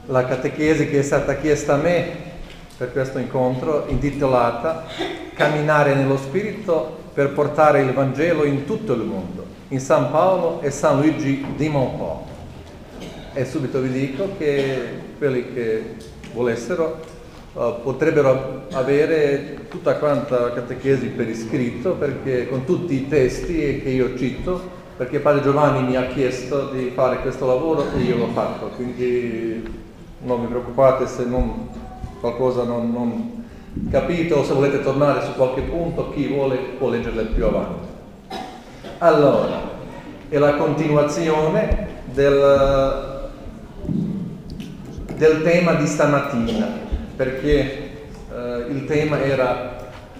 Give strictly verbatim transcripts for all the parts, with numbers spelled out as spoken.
la catechesi che è stata chiesta a me per questo incontro, intitolata Camminare nello Spirito per portare il Vangelo in tutto il mondo, in San Paolo e San Luigi di Montfort. E subito vi dico che quelli che volessero uh, potrebbero avere tutta quanta la catechesi per iscritto, perché con tutti i testi che io cito, perché Padre Giovanni mi ha chiesto di fare questo lavoro e io l'ho fatto, quindi non vi preoccupate se non, qualcosa non, non capite o se volete tornare su qualche punto, chi vuole può leggerle più avanti. Allora, è la continuazione del, del tema di stamattina, perché eh, il tema era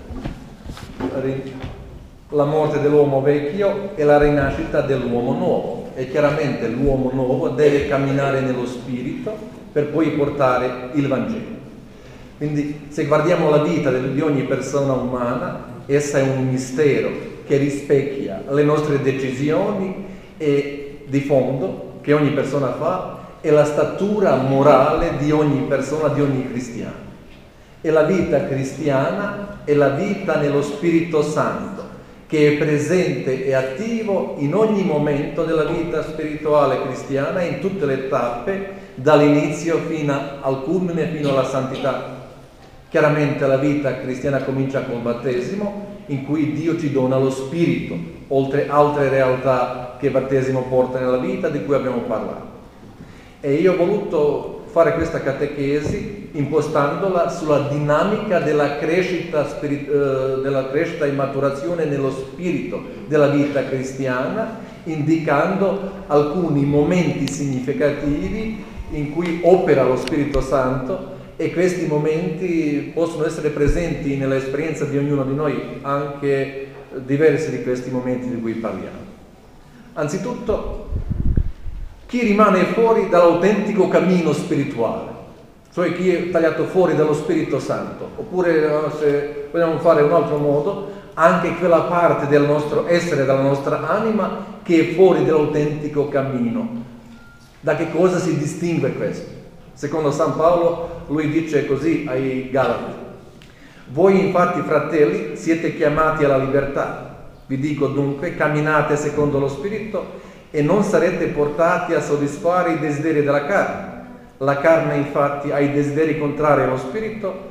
la morte dell'uomo vecchio e la rinascita dell'uomo nuovo, e chiaramente l'uomo nuovo deve camminare nello spirito per poi portare il Vangelo. Quindi se guardiamo la vita di ogni persona umana, essa è un mistero che rispecchia le nostre decisioni e di fondo che ogni persona fa e la statura morale di ogni persona, di ogni cristiano. E la vita cristiana è la vita nello Spirito Santo, che è presente e attivo in ogni momento della vita spirituale cristiana, in tutte le tappe, dall'inizio fino al culmine, fino alla santità. Chiaramente la vita cristiana comincia col battesimo, in cui Dio ci dona lo Spirito, oltre altre realtà che il battesimo porta nella vita, di cui abbiamo parlato. E io ho voluto fare questa catechesi impostandola sulla dinamica della crescita, spirit- eh, della crescita e maturazione nello spirito della vita cristiana, indicando alcuni momenti significativi in cui opera lo Spirito Santo, e questi momenti possono essere presenti nell'esperienza di ognuno di noi, anche diversi di questi momenti di cui parliamo. Anzitutto, chi rimane fuori dall'autentico cammino spirituale, cioè chi è tagliato fuori dallo Spirito Santo, oppure se vogliamo fare un altro modo, anche quella parte del nostro essere, della nostra anima che è fuori dall'autentico cammino. Da che cosa si distingue questo? Secondo San Paolo, lui dice così ai Galati: voi infatti, fratelli, siete chiamati alla libertà. Vi dico dunque, camminate secondo lo Spirito e non sarete portati a soddisfare i desideri della carne. La carne infatti ha i desideri contrari allo Spirito.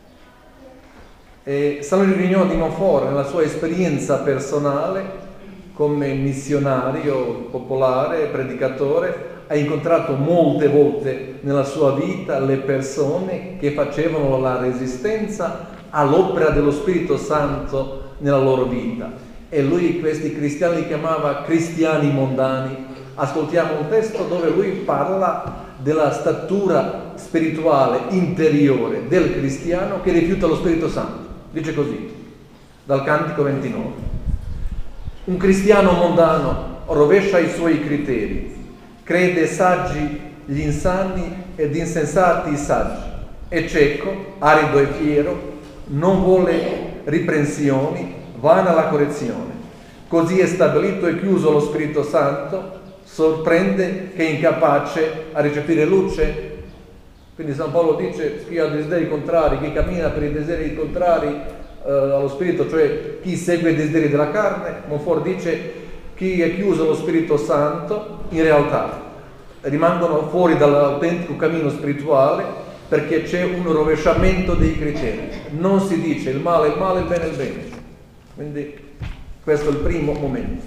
E San Luigi di Montfort, nella sua esperienza personale come missionario popolare, predicatore, ha incontrato molte volte nella sua vita le persone che facevano la resistenza all'opera dello Spirito Santo nella loro vita, e lui questi cristiani li chiamava cristiani mondani. Ascoltiamo un testo dove lui parla della statura spirituale interiore del cristiano che rifiuta lo Spirito Santo. Dice così, dal Cantico ventinove: un cristiano mondano rovescia i suoi criteri, crede saggi gli insani ed insensati i saggi, è cieco, arido e fiero, non vuole riprensioni, vana la correzione. Così è stabilito e chiuso lo Spirito Santo, sorprende che è incapace a recepire luce. Quindi San Paolo dice: chi ha desideri contrari, chi cammina per i desideri contrari eh, allo Spirito, cioè chi segue i desideri della carne. Montfort dice: chi è chiuso allo Spirito Santo, in realtà rimangono fuori dall'autentico cammino spirituale, perché c'è un rovesciamento dei criteri. Non si dice il male è il male, il bene è il bene. Quindi questo è il primo momento.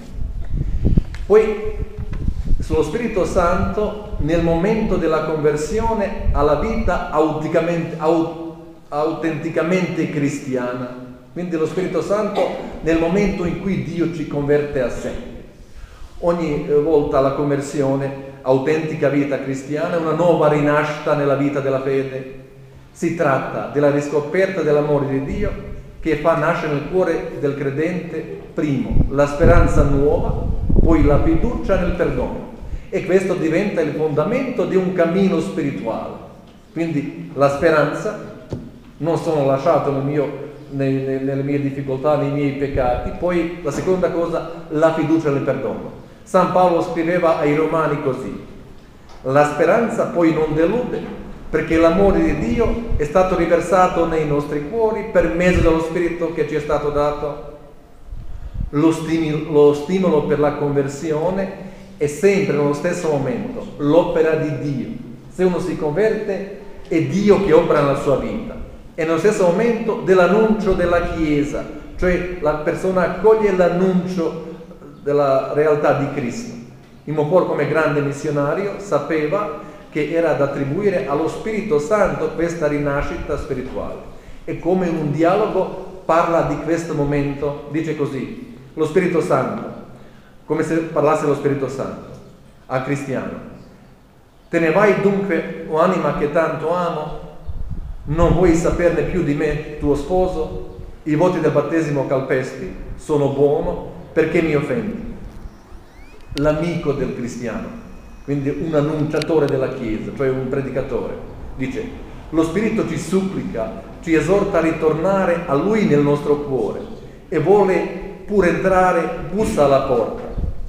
Poi sullo Spirito Santo nel momento della conversione alla vita autenticamente, autenticamente cristiana. Quindi lo Spirito Santo nel momento in cui Dio ci converte a sé. Ogni volta la conversione, autentica vita cristiana, è una nuova rinascita nella vita della fede. Si tratta della riscoperta dell'amore di Dio che fa nascere nel cuore del credente, primo, la speranza nuova, poi la fiducia nel perdono. E questo diventa il fondamento di un cammino spirituale. Quindi la speranza, non sono lasciato nel mio Nei, nelle mie difficoltà, nei miei peccati. Poi la seconda cosa, la fiducia nel perdono. San Paolo scriveva ai Romani così: la speranza poi non delude perché l'amore di Dio è stato riversato nei nostri cuori per mezzo dello Spirito che ci è stato dato. Lo stimolo, lo stimolo per la conversione è sempre nello stesso momento l'opera di Dio. Se uno si converte è Dio che opera nella sua vita, e nello stesso momento dell'annuncio della Chiesa, cioè la persona accoglie l'annuncio della realtà di Cristo. Immanuel, come grande missionario, sapeva che era da attribuire allo Spirito Santo questa rinascita spirituale, e come in un dialogo parla di questo momento, dice così: lo Spirito Santo, come se parlasse lo Spirito Santo al cristiano: te ne vai dunque, o anima che tanto amo, non vuoi saperne più di me, tuo sposo? I voti del battesimo calpesti, sono buono, perché mi offendi? L'amico del cristiano, quindi un annunciatore della Chiesa, cioè un predicatore, dice: lo Spirito ci supplica, ci esorta a ritornare a Lui nel nostro cuore, e vuole pure entrare, bussa alla porta.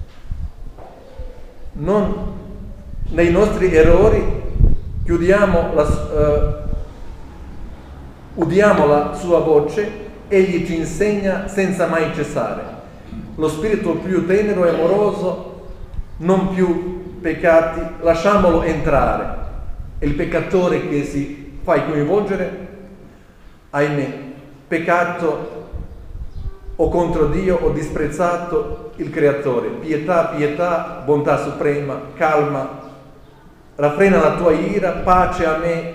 Non nei nostri errori chiudiamo la, uh, udiamo la sua voce, egli ci insegna senza mai cessare. Lo spirito più tenero e amoroso, non più peccati, lasciamolo entrare. E il peccatore che si fa coinvolgere, ahimè, peccato o contro Dio, ho disprezzato il Creatore. Pietà, pietà, bontà suprema, calma, raffrena la tua ira, pace a me,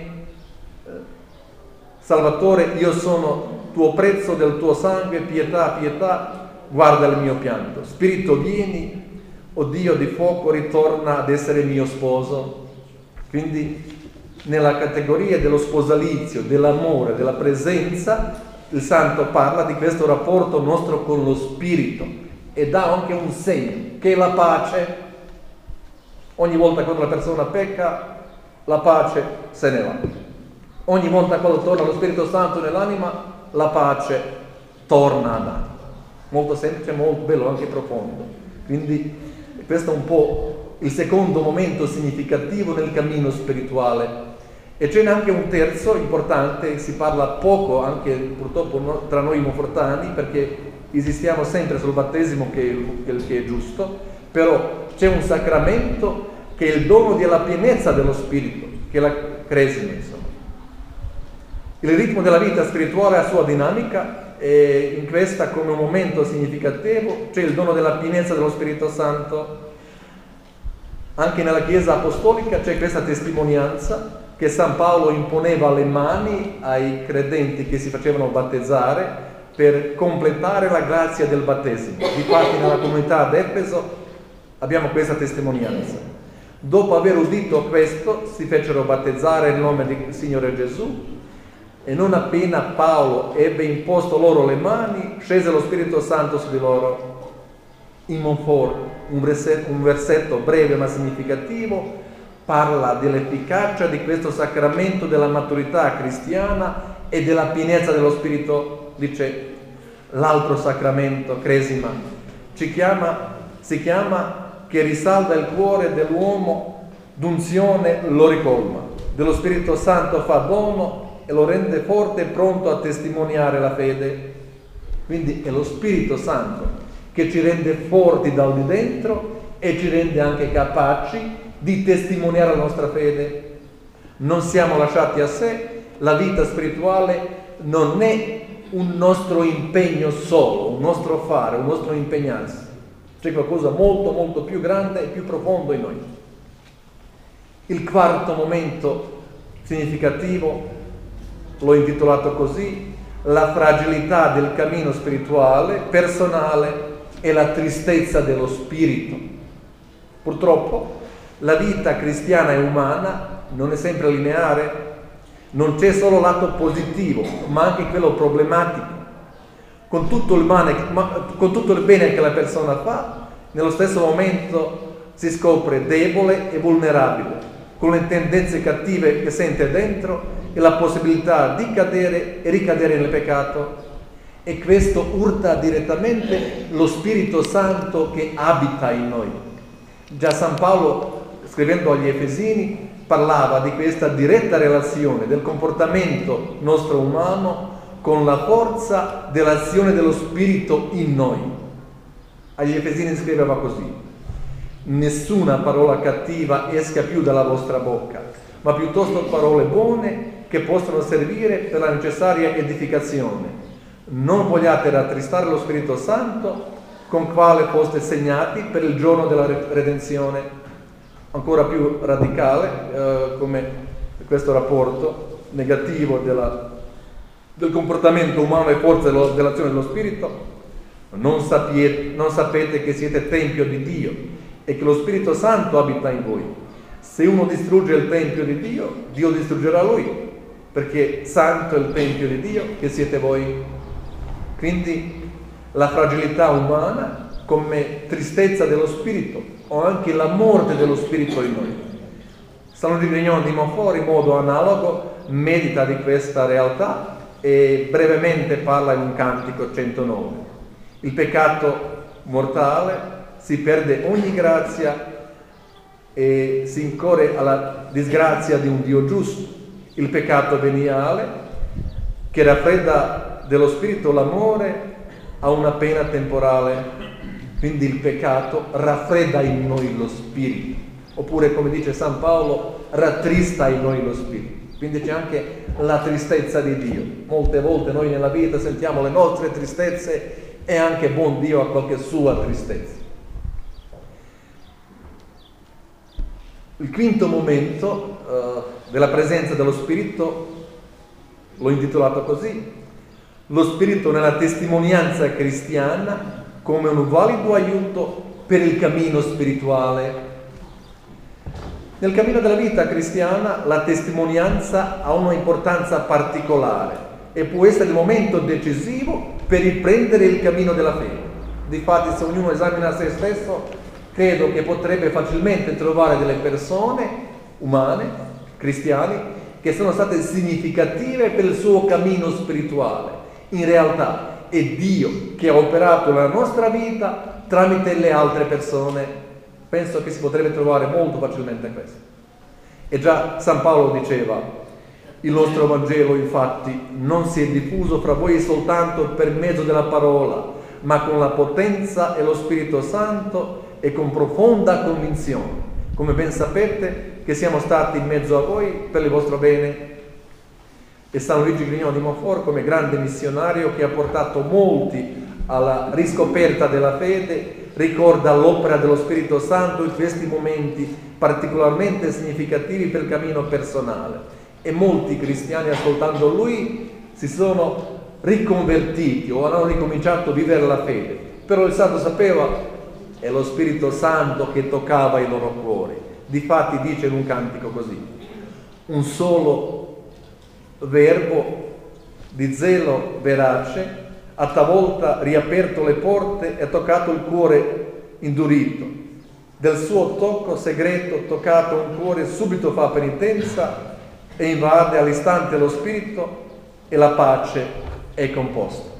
Salvatore, io sono tuo prezzo del tuo sangue, pietà, pietà, guarda il mio pianto. Spirito, vieni, o Dio di fuoco, ritorna ad essere mio sposo. Quindi nella categoria dello sposalizio, dell'amore, della presenza, il Santo parla di questo rapporto nostro con lo Spirito e dà anche un segno, che è la pace. Ogni volta quando la persona pecca, la pace se ne va. Ogni volta quando torna lo Spirito Santo nell'anima, la pace torna ad anima. Molto semplice, molto bello, anche profondo. Quindi questo è un po' il secondo momento significativo nel cammino spirituale. E c'è anche un terzo importante, si parla poco anche purtroppo tra noi monfortani, perché insistiamo sempre sul battesimo che è, che è giusto, però c'è un sacramento che è il dono della pienezza dello Spirito, che è la cresima, insomma. Il ritmo della vita spirituale ha sua dinamica, e in questa, come un momento significativo, c'è il dono della pienezza dello Spirito Santo. Anche nella Chiesa Apostolica c'è questa testimonianza che San Paolo imponeva le mani ai credenti che si facevano battezzare per completare la grazia del battesimo. Difatti nella comunità ad Efeso abbiamo questa testimonianza. Dopo aver udito questo, si fecero battezzare nel nome del Signore Gesù, e non appena Paolo ebbe imposto loro le mani, scese lo Spirito Santo su di loro. In Montfort, un versetto, un versetto breve ma significativo, parla dell'efficacia di questo sacramento della maturità cristiana e della pienezza dello Spirito. Dice: l'altro sacramento, cresima, ci chiama, si chiama che risalda il cuore dell'uomo, d'unzione lo ricolma, dello Spirito Santo fa dono e lo rende forte e pronto a testimoniare la fede. Quindi è lo Spirito Santo che ci rende forti da di dentro e ci rende anche capaci di testimoniare la nostra fede. Non siamo lasciati a sé, la vita spirituale non è un nostro impegno solo, un nostro fare, un nostro impegnarsi. C'è qualcosa molto molto più grande e più profondo in noi. Il quarto momento significativo l'ho intitolato così: la fragilità del cammino spirituale personale e la tristezza dello spirito. Purtroppo la vita cristiana e umana non è sempre lineare, non c'è solo lato positivo, ma anche quello problematico. Con tutto il male, con tutto il bene che la persona fa, nello stesso momento si scopre debole e vulnerabile, con le tendenze cattive che sente dentro e la possibilità di cadere e ricadere nel peccato. E questo urta direttamente lo Spirito Santo che abita in noi. Già San Paolo, scrivendo agli Efesini, parlava di questa diretta relazione del comportamento nostro umano con la forza dell'azione dello Spirito in noi. Agli Efesini scriveva così: nessuna parola cattiva esca più dalla vostra bocca, ma piuttosto parole buone che possono servire per la necessaria edificazione. Non vogliate rattristare lo Spirito Santo, con quale foste segnati per il giorno della redenzione. Ancora più radicale, eh, come questo rapporto negativo della, del comportamento umano e forza dello, dell'azione dello Spirito. Non, sapete, non sapete che siete Tempio di Dio e che lo Spirito Santo abita in voi. Se uno distrugge il Tempio di Dio, Dio distruggerà lui, perché santo è il Tempio di Dio che siete voi. Quindi la fragilità umana come tristezza dello Spirito o anche la morte dello Spirito in noi. San Luigi Grignon di Montfort in modo analogo medita di questa realtà e brevemente parla in un cantico centonove. Il peccato mortale, si perde ogni grazia e si incorre alla disgrazia di un Dio giusto. Il peccato veniale, che raffredda dello Spirito l'amore, ha una pena temporale. Quindi il peccato raffredda in noi lo Spirito, oppure come dice San Paolo, rattrista in noi lo Spirito. Quindi c'è anche la tristezza di Dio. Molte volte noi nella vita sentiamo le nostre tristezze e anche buon Dio ha qualche sua tristezza. Il quinto momento uh, della presenza dello Spirito l'ho intitolato così: lo Spirito nella testimonianza cristiana come un valido aiuto per il cammino spirituale. Nel cammino della vita cristiana la testimonianza ha una importanza particolare e può essere il momento decisivo per riprendere il cammino della fede. Difatti, se ognuno esamina se stesso, credo che potrebbe facilmente trovare delle persone umane, cristiani, che sono state significative per il suo cammino spirituale. In realtà è Dio che ha operato nella nostra vita tramite le altre persone. Penso che si potrebbe trovare molto facilmente questo. E già San Paolo diceva: il nostro Vangelo infatti non si è diffuso fra voi soltanto per mezzo della parola, ma con la potenza e lo Spirito Santo e con profonda convinzione, come ben sapete che siamo stati in mezzo a voi per il vostro bene. E San Luigi Grignon di Montfort, come grande missionario che ha portato molti alla riscoperta della fede, ricorda l'opera dello Spirito Santo in questi momenti particolarmente significativi per il cammino personale. E molti cristiani, ascoltando lui, si sono riconvertiti o hanno ricominciato a vivere la fede. Però il Santo sapeva, è lo Spirito Santo che toccava i loro cuori. Difatti dice in un cantico così: un solo verbo di zelo verace ha talvolta riaperto le porte e toccato il cuore indurito. Del suo tocco segreto toccato un cuore subito fa penitenza e invade all'istante lo spirito e la pace è composta.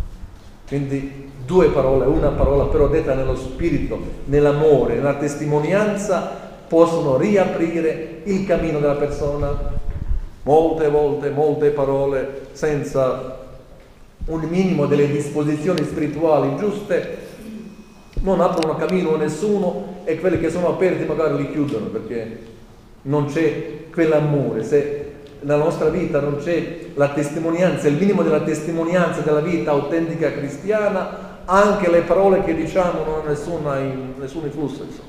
Quindi due parole, una parola però detta nello spirito, nell'amore, nella testimonianza, possono riaprire il cammino della persona. Molte volte, molte parole senza un minimo delle disposizioni spirituali giuste non aprono cammino a nessuno e quelli che sono aperti magari li chiudono, perché non c'è quell'amore. Se nella nostra vita non c'è la testimonianza, il minimo della testimonianza della vita autentica cristiana, anche le parole che diciamo non hanno nessuna, nessun influsso, insomma.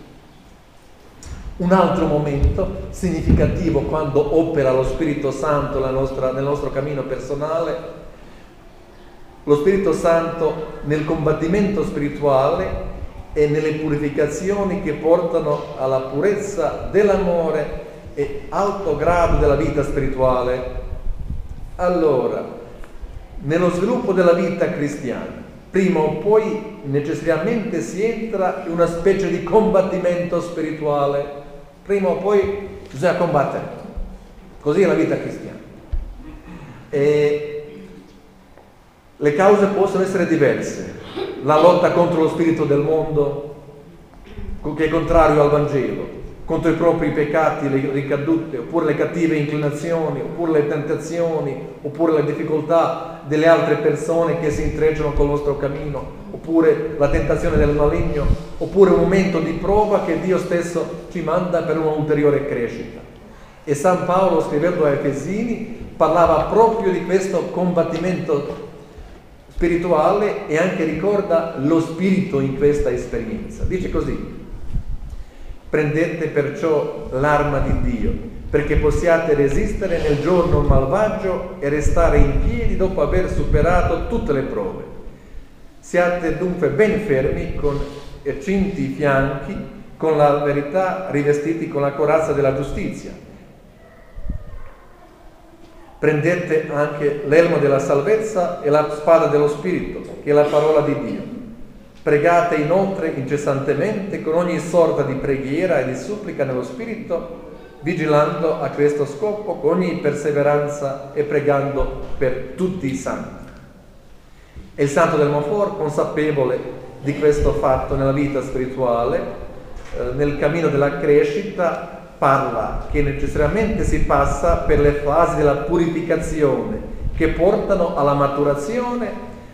Un altro momento significativo quando opera lo Spirito Santo nella nostra, nel nostro cammino personale, lo Spirito Santo nel combattimento spirituale e nelle purificazioni che portano alla purezza dell'amore e alto grado della vita spirituale. Allora, nello sviluppo della vita cristiana, prima o poi necessariamente si entra in una specie di combattimento spirituale. Prima o poi bisogna combattere. Così è la vita cristiana. E le cause possono essere diverse. La lotta contro lo spirito del mondo, che è contrario al Vangelo. contro i propri peccati, le ricadute, oppure le cattive inclinazioni, oppure le tentazioni, oppure le difficoltà delle altre persone che si intrecciano col nostro cammino, oppure la tentazione del maligno, oppure un momento di prova che Dio stesso ci manda per una ulteriore crescita. E San Paolo, scrivendo a Efesini, parlava proprio di questo combattimento spirituale e anche ricorda lo spirito in questa esperienza. Dice così: prendete perciò l'arma di Dio, perché possiate resistere nel giorno malvagio e restare in piedi dopo aver superato tutte le prove. Siate dunque ben fermi, con cinti i fianchi, con la verità, rivestiti con la corazza della giustizia. Prendete anche l'elmo della salvezza e la spada dello Spirito, che è la parola di Dio. Pregate inoltre incessantemente con ogni sorta di preghiera e di supplica nello Spirito, vigilando a questo scopo con ogni perseveranza e pregando per tutti i santi. E il santo del Monfort, consapevole di questo fatto nella vita spirituale, eh, nel cammino della crescita, parla che necessariamente si passa per le fasi della purificazione che portano alla maturazione,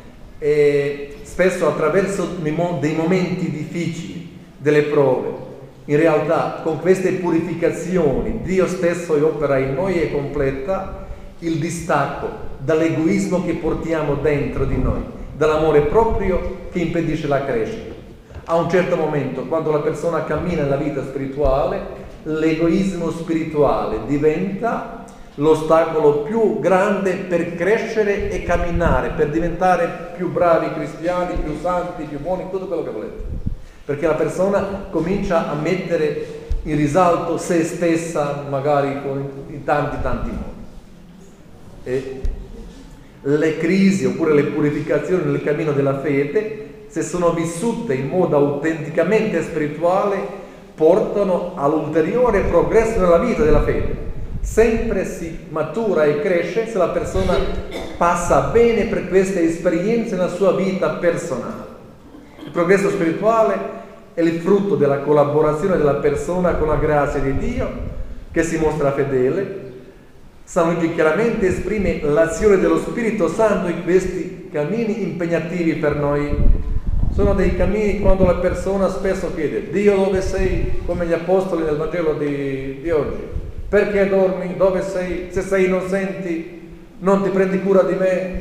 e spesso attraverso dei momenti difficili, delle prove. In realtà con queste purificazioni Dio stesso opera in noi e completa il distacco dall'egoismo che portiamo dentro di noi, dall'amore proprio che impedisce la crescita. A un certo momento, quando la persona cammina nella vita spirituale, l'egoismo spirituale diventa l'ostacolo più grande per crescere e camminare, per diventare più bravi cristiani, più santi, più buoni, tutto quello che volete. Perché la persona comincia a mettere in risalto se stessa, magari con, in tanti tanti modi. E le crisi oppure le purificazioni nel cammino della fede, se sono vissute in modo autenticamente spirituale, portano all'ulteriore progresso nella vita della fede. Sempre si matura e cresce se la persona passa bene per queste esperienze nella sua vita personale. Il progresso spirituale è il frutto della collaborazione della persona con la grazia di Dio, che si mostra fedele. San Luigi chiaramente esprime l'azione dello Spirito Santo in questi cammini impegnativi per noi. Sono dei cammini quando la persona spesso chiede: Dio, dove sei? Come gli apostoli del Vangelo di, di oggi. Perché dormi? Dove sei? Se sei innocenti, non ti prendi cura di me?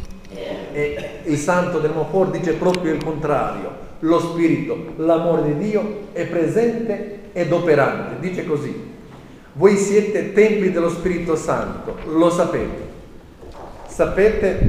E il santo del Monfort dice proprio il contrario: lo Spirito, l'amore di Dio è presente ed operante. Dice così: voi siete templi dello Spirito Santo, lo sapete. Sapete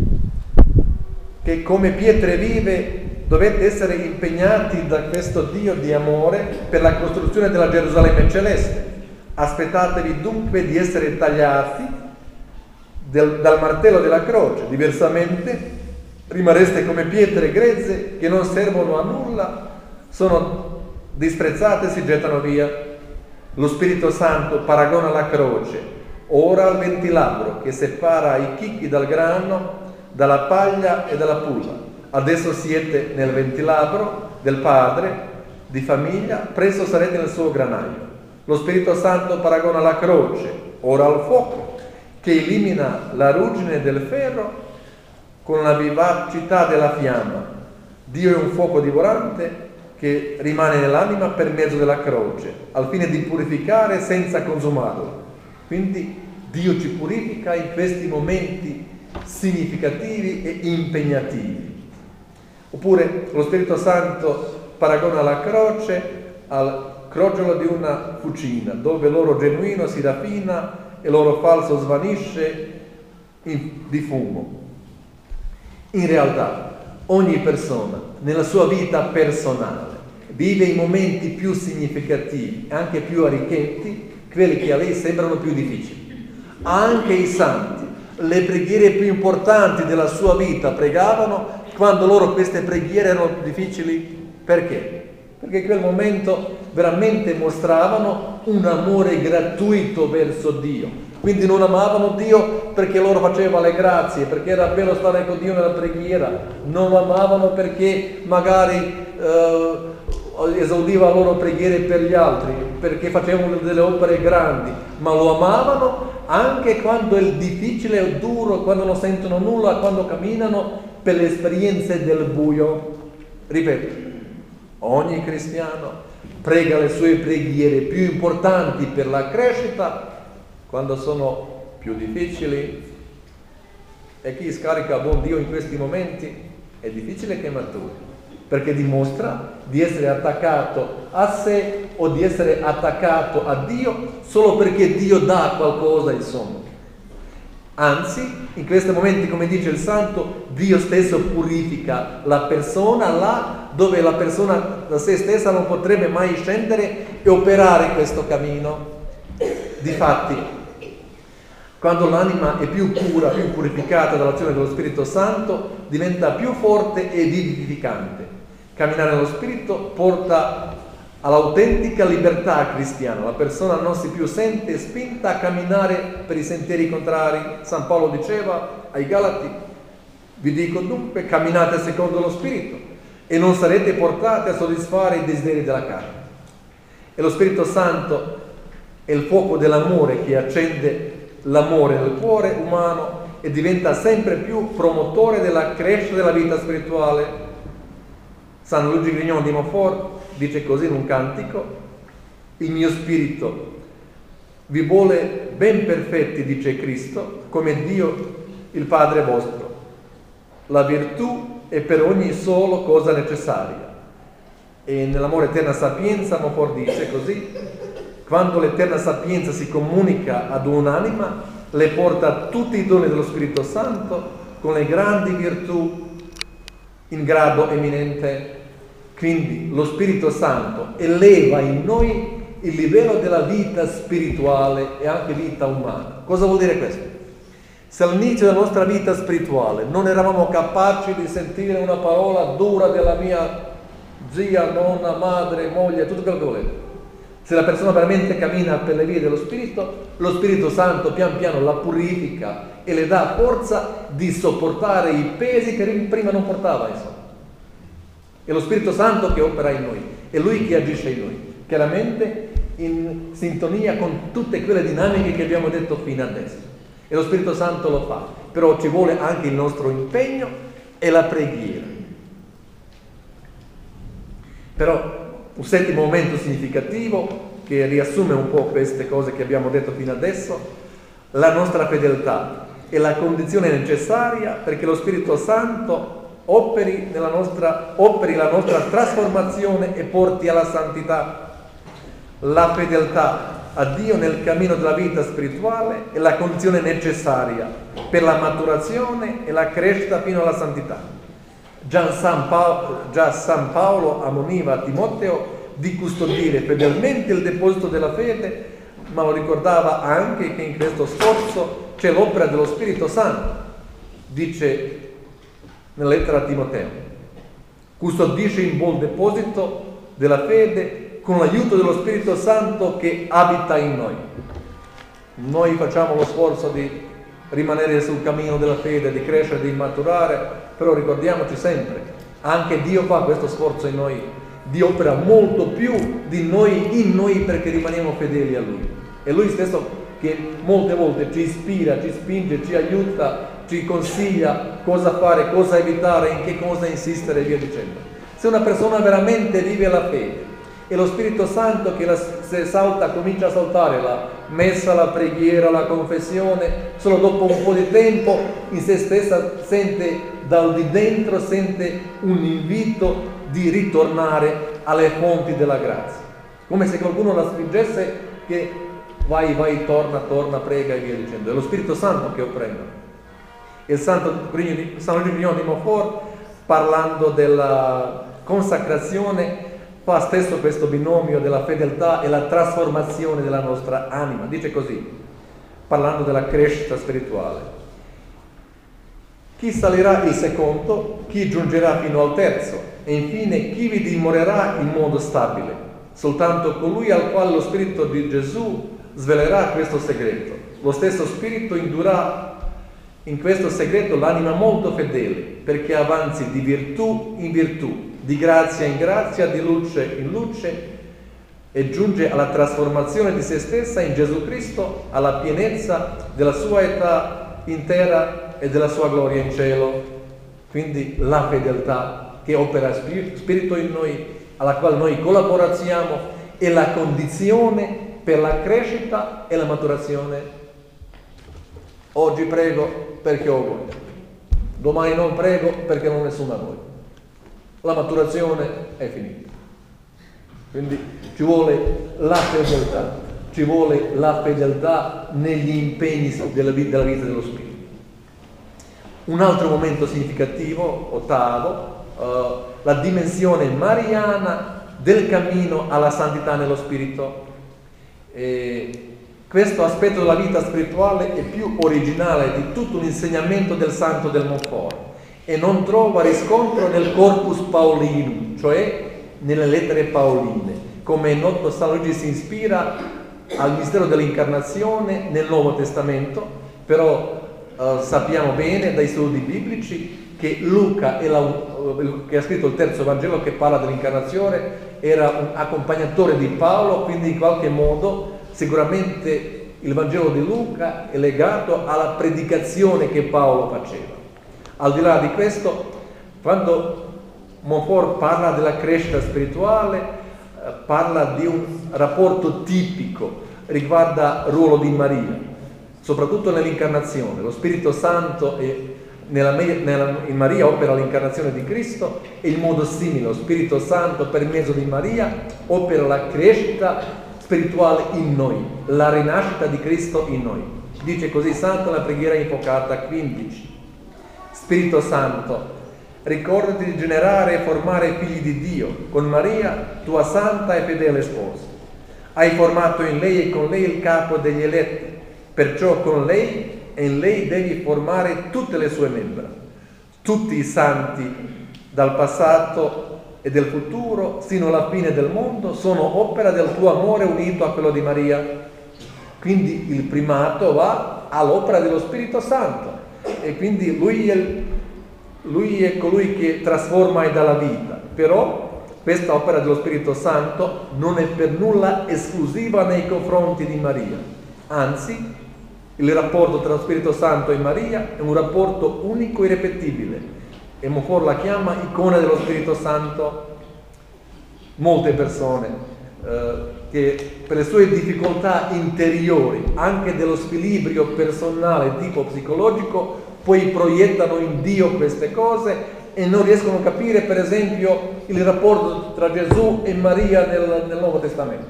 che come pietre vive dovete essere impegnati da questo Dio di amore per la costruzione della Gerusalemme celeste. Aspettatevi dunque di essere tagliati del, dal martello della croce, diversamente rimarreste come pietre grezze che non servono a nulla, sono disprezzate e si gettano via. Lo Spirito Santo paragona la croce ora al ventilabro che separa i chicchi dal grano, dalla paglia e dalla pulla. Adesso siete nel ventilabro del Padre di famiglia, presto sarete nel suo granaio. Lo Spirito Santo paragona la croce ora al fuoco che elimina la ruggine del ferro con la vivacità della fiamma. Dio è un fuoco divorante che rimane nell'anima per mezzo della croce, al fine di purificare senza consumarla. Quindi Dio ci purifica in questi momenti significativi e impegnativi. Oppure lo Spirito Santo paragona la croce al crogiolo di una fucina, dove l'oro genuino si raffina e l'oro falso svanisce in, di fumo. In realtà ogni persona nella sua vita personale vive i momenti più significativi, anche più arricchenti, quelli che a lei sembrano più difficili. Anche i santi, le preghiere più importanti della sua vita pregavano quando loro queste preghiere erano difficili. Perché? Perché in quel momento veramente mostravano un amore gratuito verso Dio. Quindi non amavano Dio perché loro faceva le grazie, perché era bello stare con Dio nella preghiera. Non lo amavano perché magari eh, esaudiva la loro preghiere per gli altri, perché facevano delle opere grandi, ma lo amavano anche quando è difficile o duro, quando non sentono nulla, quando camminano per le esperienze del buio. Ripeto, ogni cristiano prega le sue preghiere più importanti per la crescita quando sono più difficili, e chi scarica buon Dio in questi momenti è difficile che maturi, perché dimostra di essere attaccato a sé o di essere attaccato a Dio solo perché Dio dà qualcosa, insomma. Anzi, in questi momenti, come dice il Santo, Dio stesso purifica la persona là dove la persona da sé stessa non potrebbe mai scendere e operare questo cammino. Difatti, quando l'anima è più pura, più purificata dall'azione dello Spirito Santo, diventa più forte e vivificante. Camminare nello Spirito porta all'autentica libertà cristiana. La persona non si più sente spinta a camminare per i sentieri contrari. San Paolo diceva ai Galati: vi dico dunque, camminate secondo lo Spirito e non sarete portati a soddisfare i desideri della carne. E lo Spirito Santo è il fuoco dell'amore che accende l'amore nel cuore umano e diventa sempre più promotore della crescita della vita spirituale. San Luigi Grignon di Montfort dice così in un cantico: il mio spirito vi vuole ben perfetti, dice Cristo, come Dio il Padre vostro. La virtù è per ogni solo cosa necessaria. E nell'amore eterna sapienza Montfort dice così: quando l'eterna sapienza si comunica ad un'anima, le porta tutti i doni dello Spirito Santo con le grandi virtù in grado eminente. Quindi lo Spirito Santo eleva in noi il livello della vita spirituale e anche vita umana. Cosa vuol dire questo? Se all'inizio della nostra vita spirituale non eravamo capaci di sentire una parola dura della mia zia, nonna, madre, moglie, tutto quello che volete, se la persona veramente cammina per le vie dello Spirito, lo Spirito Santo pian piano la purifica e le dà forza di sopportare i pesi che prima non portava, insomma. È lo Spirito Santo che opera in noi, è Lui che agisce in noi, chiaramente in sintonia con tutte quelle dinamiche che abbiamo detto fino adesso. E lo Spirito Santo lo fa, però ci vuole anche il nostro impegno e la preghiera. Però un settimo momento significativo che riassume un po' queste cose che abbiamo detto fino adesso: la nostra fedeltà è la condizione necessaria perché lo Spirito Santo operi, nella nostra, operi la nostra trasformazione e porti alla santità. La fedeltà a Dio nel cammino della vita spirituale è la condizione necessaria per la maturazione e la crescita fino alla santità. Già San Paolo, già San Paolo ammoniva a Timoteo di custodire fedelmente il deposito della fede, ma lo ricordava anche che in questo sforzo c'è l'opera dello Spirito Santo. Dice nella lettera a Timoteo: custodisce in buon deposito della fede con l'aiuto dello Spirito Santo che abita in noi. Noi facciamo lo sforzo di rimanere sul cammino della fede, di crescere, di maturare, però ricordiamoci sempre, anche Dio fa questo sforzo in noi. Dio opera molto più di noi in noi perché rimaniamo fedeli a Lui. È Lui stesso che molte volte ci ispira, ci spinge, ci aiuta, ci consiglia cosa fare, cosa evitare, in che cosa insistere e via dicendo. Se una persona veramente vive la fede e lo Spirito Santo che la, se salta, comincia a saltare la messa, la preghiera, la confessione, solo dopo un po' di tempo in se stessa sente dal di dentro, sente un invito di ritornare alle fonti della grazia, come se qualcuno la spingesse che vai, vai, torna, torna, prega e via dicendo. È lo Spirito Santo che opera in noi. Il Santo San Luigi di Montfort, parlando della consacrazione, fa stesso questo binomio della fedeltà e la trasformazione della nostra anima. Dice così, parlando della crescita spirituale: chi salirà il secondo, chi giungerà fino al terzo, e infine chi vi dimorerà in modo stabile? Soltanto colui al quale lo Spirito di Gesù svelerà questo segreto. Lo stesso Spirito indurrà in questo segreto l'anima molto fedele, perché avanzi di virtù in virtù, di grazia in grazia, di luce in luce, e giunge alla trasformazione di se stessa in Gesù Cristo, alla pienezza della sua età intera e della sua gloria in cielo. Quindi la fedeltà che opera Spirito in noi, alla quale noi collaboriamo, è la condizione per la crescita e la maturazione. Oggi prego perché ho voglia, domani non prego perché non ho nessuna voglia. La maturazione è finita. Quindi ci vuole la fedeltà, ci vuole la fedeltà negli impegni della vita, della vita dello Spirito. Un altro momento significativo, ottavo, uh, la dimensione mariana del cammino alla santità nello Spirito. E questo aspetto della vita spirituale è più originale di tutto l'insegnamento del Santo del Montfort e non trova riscontro nel Corpus Paulinum, cioè nelle lettere paoline. Come è noto, San Luigi si ispira al mistero dell'incarnazione nel Nuovo Testamento, però eh, sappiamo bene dai studi biblici che Luca, è la, che ha scritto il terzo Vangelo che parla dell'incarnazione, era un accompagnatore di Paolo, quindi in qualche modo sicuramente il Vangelo di Luca è legato alla predicazione che Paolo faceva. Al di là di questo, quando Montfort parla della crescita spirituale, eh, parla di un rapporto tipico, riguarda il ruolo di Maria, soprattutto nell'incarnazione. Lo Spirito Santo è, nella, nella, in Maria opera l'incarnazione di Cristo e in modo simile lo Spirito Santo per mezzo di Maria opera la crescita spirituale in noi, la rinascita di Cristo in noi. Dice così Santo la preghiera invocata quindici. Spirito Santo, ricordati di generare e formare figli di Dio, con Maria, tua santa e fedele sposa. Hai formato in lei e con lei il capo degli eletti, perciò con lei e in lei devi formare tutte le sue membra. Tutti i santi, dal passato e del futuro, sino alla fine del mondo, sono opera del tuo amore unito a quello di Maria. Quindi il primato va all'opera dello Spirito Santo, e quindi lui è, lui è colui che trasforma e dà la vita. Però questa opera dello Spirito Santo non è per nulla esclusiva nei confronti di Maria, anzi il rapporto tra lo Spirito Santo e Maria è un rapporto unico e irripetibile, e Montfort la chiama icona dello Spirito Santo. Molte persone eh, che per le sue difficoltà interiori, anche dello squilibrio personale tipo psicologico, poi proiettano in Dio queste cose e non riescono a capire, per esempio, il rapporto tra Gesù e Maria nel, nel Nuovo Testamento.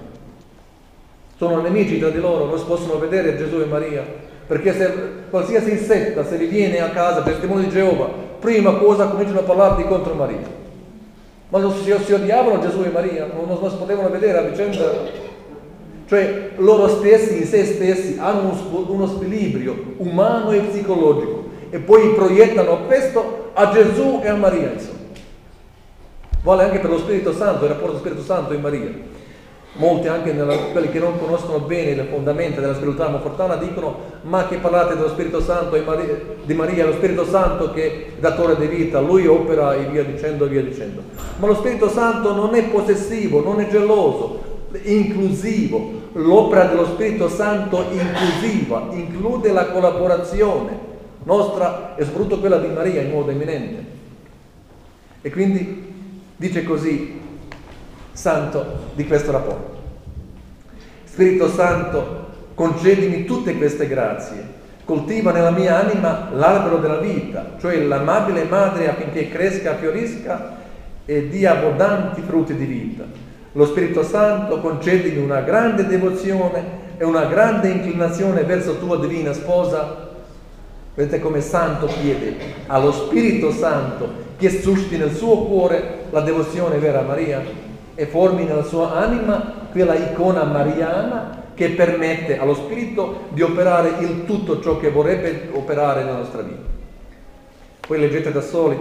Sono nemici tra di loro, non si possono vedere Gesù e Maria, perché se qualsiasi setta, se vi viene a casa testimoni di Geova, prima cosa cominciano a parlarti contro Maria. Ma non si, si odiavano Gesù e Maria, non, non si potevano vedere a vicenda. Cioè loro stessi, in se stessi, hanno uno, uno squilibrio umano e psicologico e poi proiettano questo a Gesù e a Maria, insomma. Vale anche per lo Spirito Santo, il rapporto Spirito Santo e Maria. Molti, anche nella, quelli che non conoscono bene le fondamenta della spiritualità monfortana, dicono: ma che parlate dello Spirito Santo e Maria, di Maria, lo Spirito Santo che è datore di vita, lui opera e via dicendo e via dicendo. Ma lo Spirito Santo non è possessivo, non è geloso, è inclusivo. L'opera dello Spirito Santo inclusiva, include la collaborazione nostra e soprattutto quella di Maria in modo eminente. E quindi dice così Santo di questo rapporto: Spirito Santo, concedimi tutte queste grazie, coltiva nella mia anima l'albero della vita, cioè l'amabile madre, affinché cresca, fiorisca e dia abbondanti frutti di vita. Lo Spirito Santo, concedimi una grande devozione e una grande inclinazione verso tua divina sposa. Vedete come Santo chiede allo Spirito Santo che susciti nel suo cuore la devozione vera a Maria e formi nella sua anima quella icona mariana che permette allo Spirito di operare il tutto ciò che vorrebbe operare nella nostra vita. Poi leggete da soli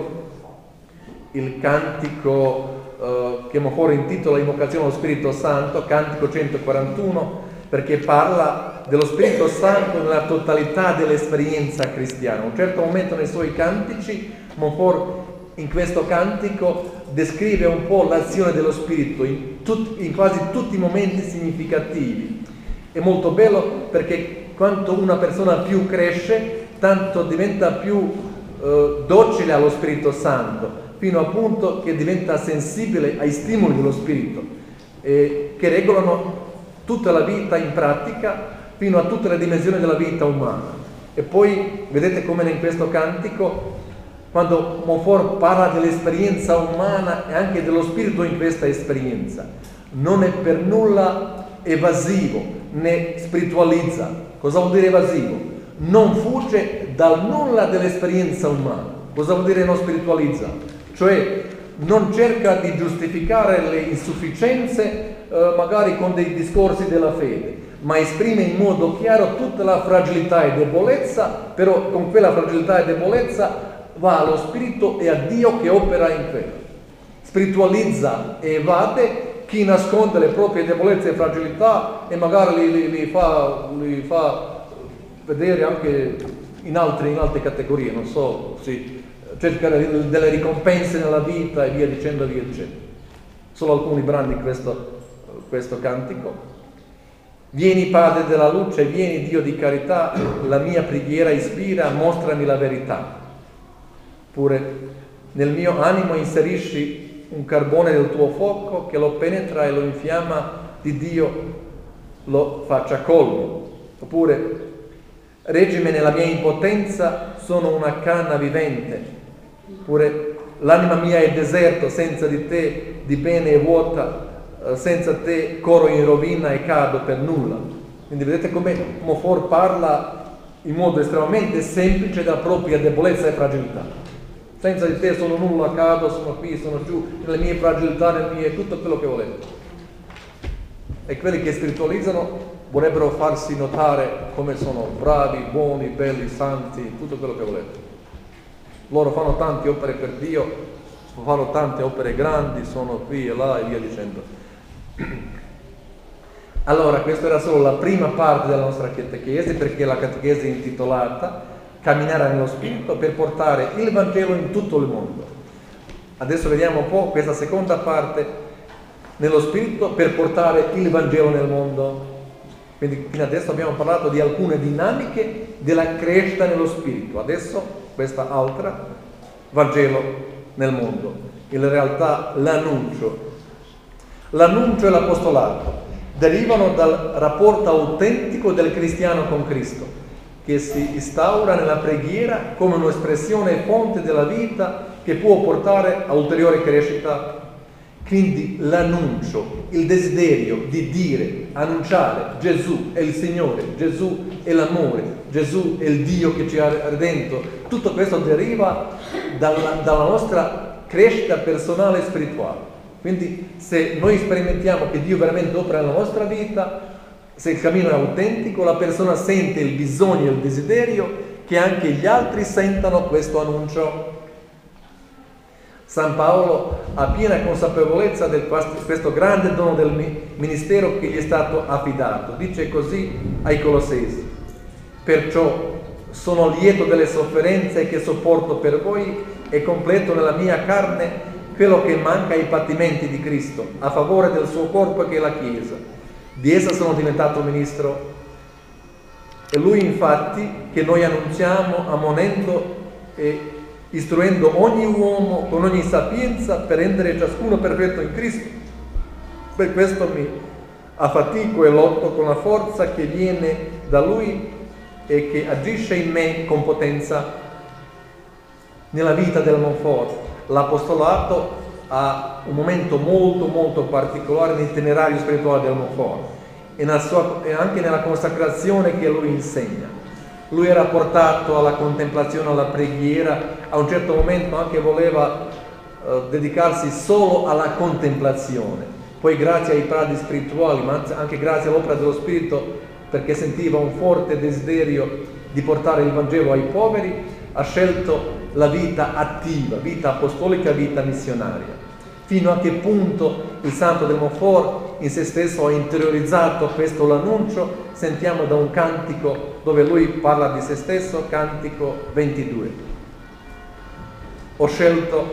il cantico eh, che Montfort intitola Invocazione allo Spirito Santo, cantico centoquarantuno, perché parla dello Spirito Santo nella totalità dell'esperienza cristiana. A un certo momento nei suoi cantici Montfort in questo cantico descrive un po' l'azione dello Spirito in, tut, in quasi tutti i momenti significativi. È molto bello perché quanto una persona più cresce, tanto diventa più eh, docile allo Spirito Santo, fino al punto che diventa sensibile ai stimoli dello Spirito, eh, che regolano tutta la vita in pratica, fino a tutte le dimensioni della vita umana. E poi vedete come in questo cantico, quando Montfort parla dell'esperienza umana e anche dello spirito in questa esperienza, non è per nulla evasivo né spiritualizza. Cosa vuol dire evasivo? Non fugge dal nulla dell'esperienza umana. Cosa vuol dire non spiritualizza? Cioè non cerca di giustificare le insufficienze eh, magari con dei discorsi della fede, ma esprime in modo chiaro tutta la fragilità e debolezza, però con quella fragilità e debolezza va allo Spirito e a Dio che opera in quello. Spiritualizza e evade chi nasconde le proprie debolezze e fragilità e magari li, li, li, fa, li fa vedere anche in altre, in altre categorie, non so, sì, cercare delle ricompense nella vita e via dicendo, via dicendo. Solo alcuni brani di questo, questo cantico. Vieni Padre della luce, vieni Dio di carità, la mia preghiera ispira, mostrami la verità. Pure nel mio animo inserisci un carbone del tuo fuoco che lo penetra e lo infiamma, di Dio lo faccia colmo. Oppure reggimi nella mia impotenza, sono una canna vivente. Oppure l'anima mia è deserto, senza di te di bene è vuota, senza te corro in rovina e cado per nulla. Quindi vedete come Montfort parla in modo estremamente semplice della propria debolezza e fragilità. Senza di te sono nulla, cado, sono qui, sono giù, nelle mie fragilità, nelle mie, tutto quello che volete. E quelli che spiritualizzano vorrebbero farsi notare come sono bravi, buoni, belli, santi, tutto quello che volete. Loro fanno tante opere per Dio, fanno tante opere grandi, sono qui e là e via dicendo. Allora, questa era solo la prima parte della nostra catechesi, perché la catechesi è intitolata Camminare nello Spirito per portare il Vangelo in tutto il mondo. Adesso vediamo un po' questa seconda parte, nello Spirito per portare il Vangelo nel mondo. Quindi fino adesso abbiamo parlato di alcune dinamiche della crescita nello Spirito. Adesso questa altra, Vangelo nel mondo. In realtà l'annuncio. L'annuncio e l'apostolato derivano dal rapporto autentico del cristiano con Cristo, che si instaura nella preghiera come un'espressione e fonte della vita che può portare a ulteriore crescita. Quindi l'annuncio, il desiderio di dire, annunciare Gesù è il Signore, Gesù è l'amore, Gesù è il Dio che ci ha redento, tutto questo deriva dalla, dalla nostra crescita personale e spirituale. Quindi se noi sperimentiamo che Dio veramente opera nella nostra vita, se il cammino è autentico, la persona sente il bisogno e il desiderio che anche gli altri sentano questo annuncio. San Paolo ha piena consapevolezza di questo grande dono del ministero che gli è stato affidato. Dice così ai Colossesi: perciò sono lieto delle sofferenze che sopporto per voi e completo nella mia carne quello che manca ai pattimenti di Cristo a favore del suo corpo che è la Chiesa. Di essa sono diventato ministro. E lui infatti che noi annunciamo ammonendo e istruendo ogni uomo con ogni sapienza per rendere ciascuno perfetto in Cristo. Per questo mi affatico e lotto con la forza che viene da Lui e che agisce in me con potenza. Nella vita del Montfort l'apostolato ha un momento molto molto particolare nell'itinerario spirituale del Montfort e, nella sua, e anche nella consacrazione che lui insegna. Lui era portato alla contemplazione, alla preghiera, a un certo momento anche voleva eh, dedicarsi solo alla contemplazione, poi grazie ai padri spirituali, ma anche grazie all'opera dello Spirito, perché sentiva un forte desiderio di portare il Vangelo ai poveri, ha scelto la vita attiva, vita apostolica, vita missionaria. Fino a che punto il santo del Montfort in se stesso ha interiorizzato questo l'annuncio, sentiamo da un cantico dove lui parla di se stesso, cantico ventidue. Ho scelto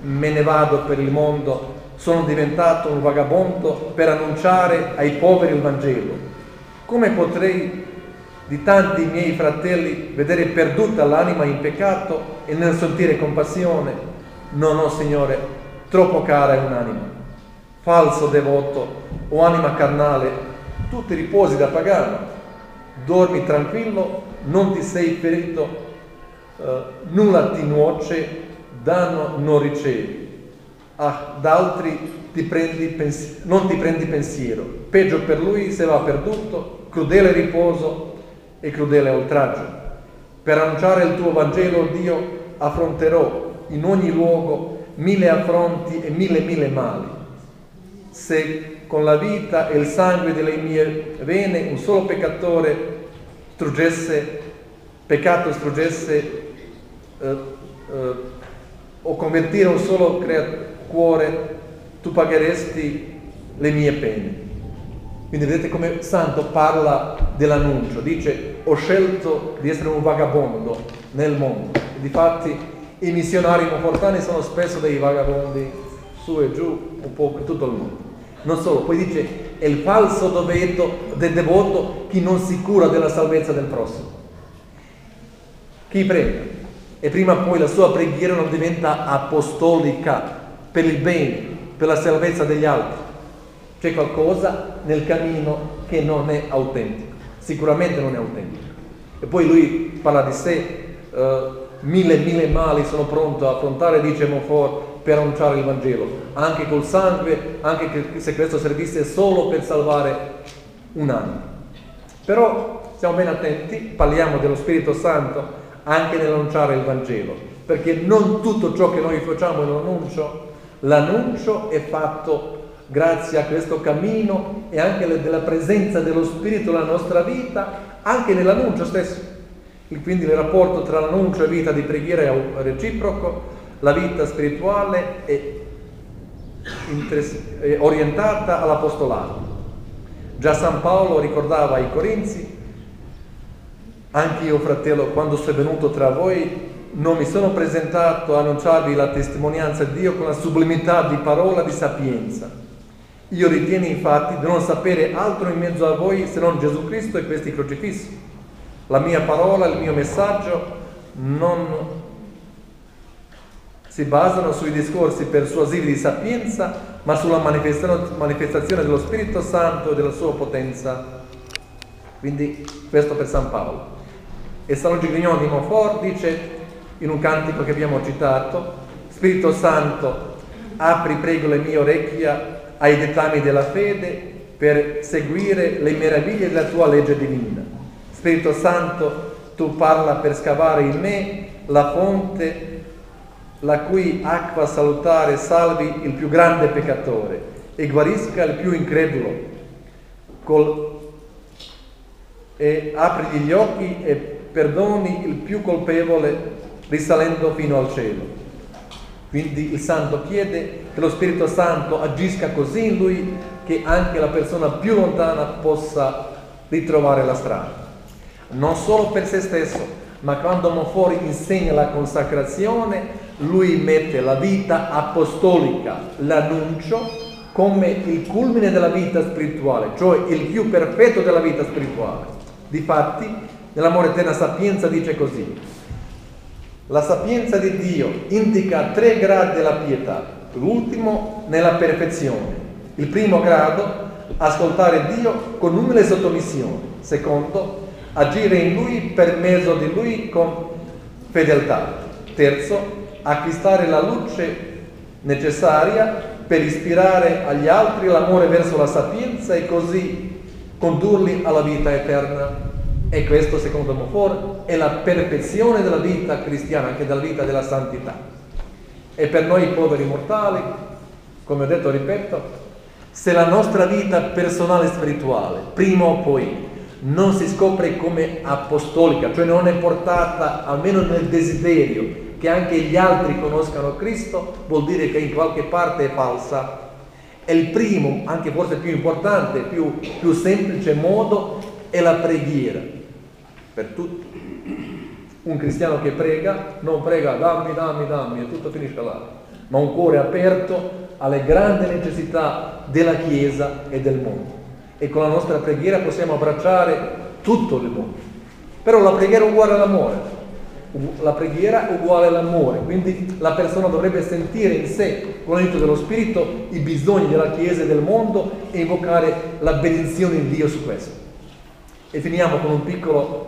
me ne vado per il mondo, sono diventato un vagabondo per annunciare ai poveri il Vangelo. Come potrei di tanti miei fratelli vedere perduta l'anima in peccato e nel sentire compassione? No, no, Signore, troppo cara è un'anima. Falso devoto o anima carnale, tu ti riposi da pagano, dormi tranquillo, non ti sei ferito, eh, nulla ti nuoce, danno non ricevi. Ah, da altri ti prendi pens- non ti prendi pensiero, peggio per lui se va perduto, crudele riposo e crudele oltraggio. Per annunciare il tuo Vangelo, Dio, affronterò in ogni luogo mille affronti e mille mille mali. Se con la vita e il sangue delle mie vene un solo peccatore struggesse, peccato struggesse, eh, eh, o convertire un solo crea- cuore, tu pagheresti le mie pene. Quindi vedete come Santo parla dell'annuncio, dice: ho scelto di essere un vagabondo nel mondo. E difatti i missionari monfortani sono spesso dei vagabondi su e giù un po' in tutto il mondo. Non solo, poi dice: è il falso doveto, del devoto chi non si cura della salvezza del prossimo. Chi prega e prima o poi la sua preghiera non diventa apostolica per il bene, per la salvezza degli altri. C'è qualcosa nel cammino che non è autentico, sicuramente non è autentico. E poi lui parla di sé, uh, mille mille mali sono pronto a affrontare, dice Montfort, per annunciare il Vangelo, anche col sangue, anche se questo servisse solo per salvare un'anima. Però stiamo ben attenti, parliamo dello Spirito Santo anche nell'annunciare il Vangelo, perché non tutto ciò che noi facciamo è l'annuncio, l'annuncio è fatto grazie a questo cammino e anche della presenza dello Spirito nella nostra vita, anche nell'annuncio stesso. E quindi il rapporto tra l'annuncio e vita di preghiera è reciproco, la vita spirituale è, è orientata all'apostolato. Già San Paolo ricordava ai Corinzi: anche io, fratello, quando sono venuto tra voi, non mi sono presentato a annunciarvi la testimonianza di Dio con la sublimità di parola di sapienza. Io ritengo infatti di non sapere altro in mezzo a voi se non Gesù Cristo e questi crocifissi. La mia parola, il mio messaggio non si basano sui discorsi persuasivi di sapienza, ma sulla manifestazione dello Spirito Santo e della sua potenza. Quindi questo per San Paolo. E San Luigi Grignon di Montfort dice in un cantico che abbiamo citato: Spirito Santo, apri prego le mie orecchie ai dettami della fede per seguire le meraviglie della tua legge divina. Spirito Santo, tu parla per scavare in me la fonte la cui acqua salutare salvi il più grande peccatore e guarisca il più incredulo, col, e apri gli occhi e perdoni il più colpevole risalendo fino al cielo. Quindi il Santo chiede che lo Spirito Santo agisca così in lui che anche la persona più lontana possa ritrovare la strada. Non solo per se stesso, ma quando Montfort insegna la consacrazione, lui mette la vita apostolica, l'annuncio, come il culmine della vita spirituale, cioè il più perfetto della vita spirituale. Difatti, nell'amore eterna sapienza dice così: la sapienza di Dio indica tre gradi della pietà, l'ultimo nella perfezione. Il primo grado, ascoltare Dio con umile sottomissione. Secondo, agire in Lui per mezzo di Lui con fedeltà. Terzo, acquistare la luce necessaria per ispirare agli altri l'amore verso la sapienza e così condurli alla vita eterna. E questo, secondo Montfort, è la perfezione della vita cristiana, anche della vita della santità. E per noi poveri mortali, come ho detto, ripeto, se la nostra vita personale e spirituale, prima o poi, non si scopre come apostolica, cioè non è portata almeno nel desiderio che anche gli altri conoscano Cristo, vuol dire che in qualche parte è falsa. E il primo, anche forse più importante, più, più semplice modo è la preghiera per tutti. Un cristiano che prega non prega dammi, dammi, dammi e tutto finisce là. ma un cuore aperto alle grandi necessità della Chiesa e del mondo. E con la nostra preghiera possiamo abbracciare tutto il mondo. Però la preghiera è uguale all'amore. La preghiera è uguale all'amore, quindi la persona dovrebbe sentire in sé, con l'aiuto dello Spirito, i bisogni della Chiesa e del mondo e invocare la benedizione di Dio su questo. E finiamo con un piccolo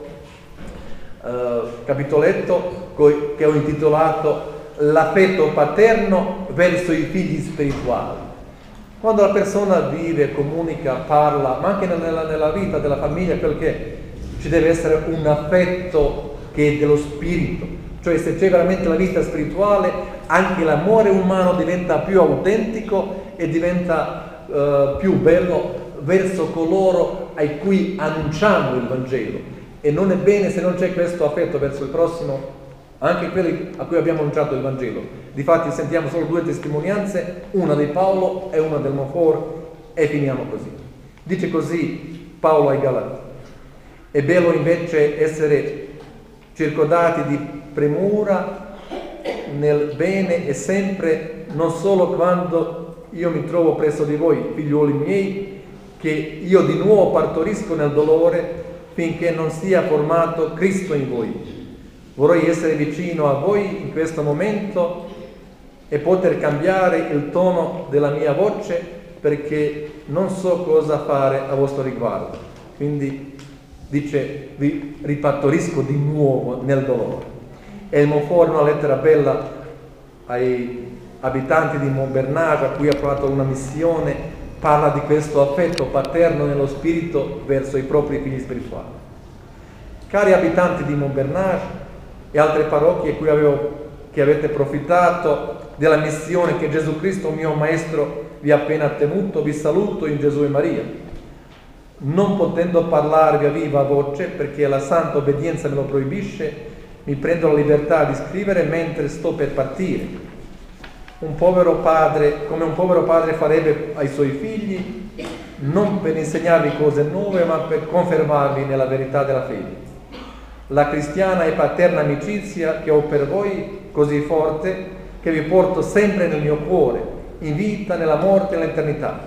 uh, capitoletto che ho intitolato L'affetto paterno verso i figli spirituali. Quando la persona vive, comunica, parla, ma anche nella, nella vita della famiglia, perché ci deve essere un affetto che è dello spirito, cioè se c'è veramente la vita spirituale, anche l'amore umano diventa più autentico e diventa uh, più bello verso coloro ai cui annunciamo il Vangelo. E non è bene se non c'è questo affetto verso il prossimo, anche quelli a cui abbiamo annunciato il Vangelo. Difatti sentiamo solo due testimonianze, una di Paolo e una del Monfort, e finiamo così. Dice così Paolo ai Galati: è bello invece essere circondati di premura nel bene e sempre, non solo quando io mi trovo presso di voi, figliuoli miei, che io di nuovo partorisco nel dolore finché non sia formato Cristo in voi. Vorrei essere vicino a voi in questo momento e poter cambiare il tono della mia voce, perché non so cosa fare a vostro riguardo. Quindi dice: vi ripartorisco di nuovo nel dolore. E il Monfort, una lettera bella ai abitanti di Montbernage, a cui ha fatto una missione, parla di questo affetto paterno nello spirito verso i propri figli spirituali. Cari abitanti di Montbernage e altre parrocchie cui avevo, che avete approfittato della missione che Gesù Cristo, mio Maestro, vi ha appena tenuto, vi saluto in Gesù e Maria. Non potendo parlarvi a viva voce, perché la santa obbedienza me lo proibisce, mi prendo la libertà di scrivere mentre sto per partire. Un povero padre, come un povero padre farebbe ai suoi figli, non per insegnarvi cose nuove, ma per confermarvi nella verità della fede. La cristiana e paterna amicizia che ho per voi così forte, che vi porto sempre nel mio cuore, in vita, nella morte e nell'eternità.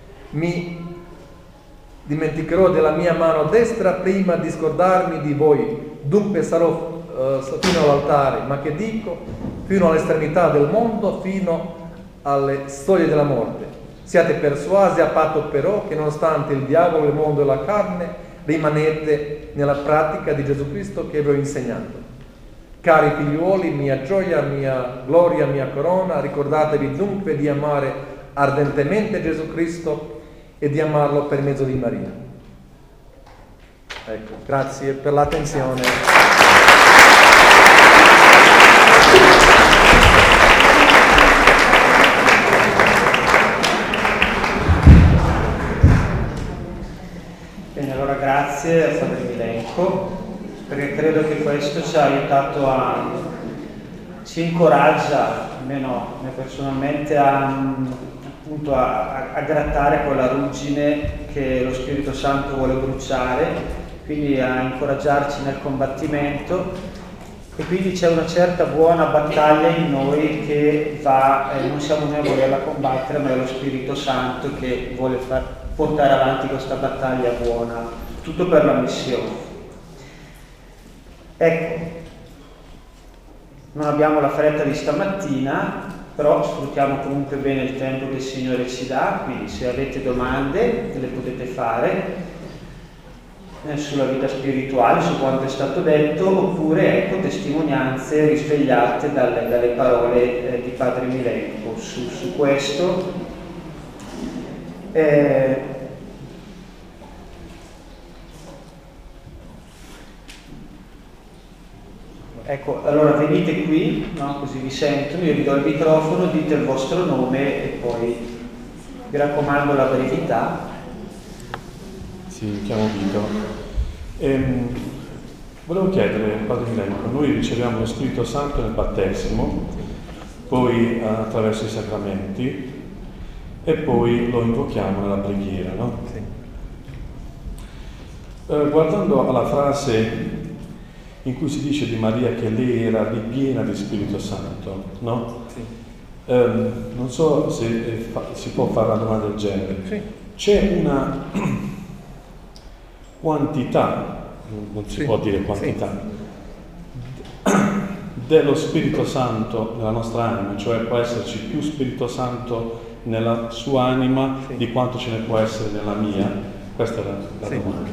Mi dimenticherò della mia mano destra prima di scordarmi di voi, dunque sarò uh, fino all'altare, ma che dico, fino all'estremità del mondo, fino alle soglie della morte. Siate persuasi a patto però che nonostante il diavolo, il mondo e la carne, rimanete nella pratica di Gesù Cristo che vi ho insegnato. Cari figliuoli, mia gioia, mia gloria, mia corona, ricordatevi dunque di amare ardentemente Gesù Cristo e di amarlo per mezzo di Maria. Ecco, grazie per l'attenzione. Bene, allora grazie a Padre Milenko, perché credo che questo ci ha aiutato a, ci incoraggia, almeno me personalmente, a, appunto a, a grattare quella ruggine che lo Spirito Santo vuole bruciare, quindi a incoraggiarci nel combattimento, e quindi c'è una certa buona battaglia in noi che va, eh, non siamo noi a volerla combattere, ma è lo Spirito Santo che vuole far, portare avanti questa battaglia buona, tutto per la missione. Ecco, non abbiamo la fretta di stamattina, però sfruttiamo comunque bene il tempo che il Signore ci dà, quindi se avete domande le potete fare eh, sulla vita spirituale, su quanto è stato detto, oppure ecco testimonianze risvegliate dalle, dalle parole eh, di Padre Milenko su, su questo. Eh, Ecco, allora venite qui, no? Così vi sentono, io vi do il microfono, dite il vostro nome e poi vi raccomando la brevità. Sì, mi chiamo Vito. Ehm, volevo chiedere, Padre Milenko, noi riceviamo lo Spirito Santo nel battesimo, poi attraverso i sacramenti e poi lo invochiamo nella preghiera, no? Sì. Eh, guardando alla frase in cui si dice di Maria che lei era ripiena di Spirito Santo, no? Sì. Um, non so se eh, fa, si può fare una domanda del genere. Sì. C'è una quantità, non si sì. può dire quantità, sì. dello Spirito Santo nella nostra anima, cioè può esserci più Spirito Santo nella sua anima sì. di quanto ce ne può essere nella mia? Questa è la, la sì. domanda.